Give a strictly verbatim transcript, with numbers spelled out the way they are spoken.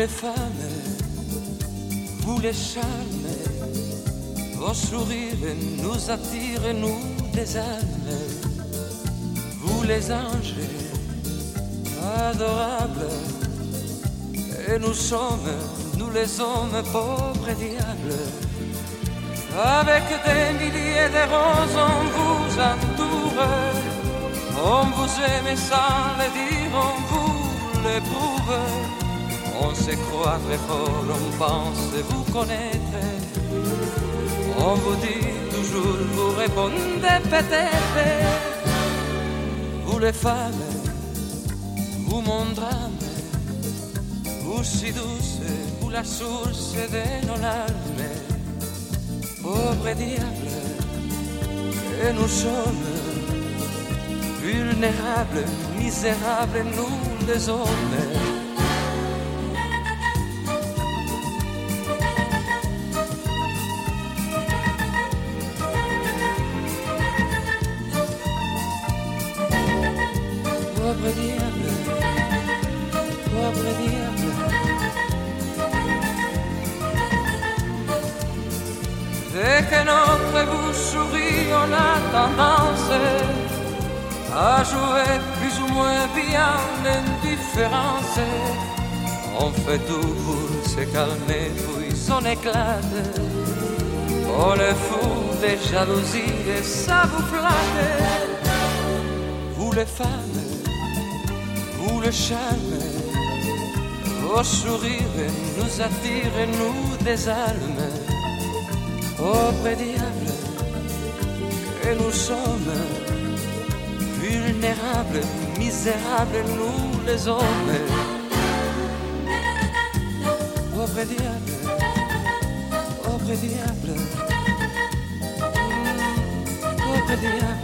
les femmes, vous les charmes, vos sourires nous attirent, nous des âmes. Vous les anges, adorables, et nous sommes, nous les hommes, pauvres diables. Avec des milliers de roses on vous entoure, on vous aime sans le dire, on vous l'éprouve. On se croit très fort, on pense vous connaître. On vous dit toujours, vous répondez peut-être. Vous les femmes, vous mon drame, vous si douce, vous la source de nos larmes. Pauvres diables, et nous sommes vulnérables, misérables, nous les hommes. Pauvre diable, pauvre diable. Dès que notre bouche sourit, on a tendance à jouer plus ou moins bien l'indifférence. On fait tout pour se calmer, puis on éclate. On est fou des jalousies et ça vous flatte. Vous les femmes, vous le charme, vos sourires nous attirent, nous des âmes. Pauvres diables, et nous sommes vulnérables, misérables, nous les hommes. Pauvres diables, pauvres diables, pauvres diables.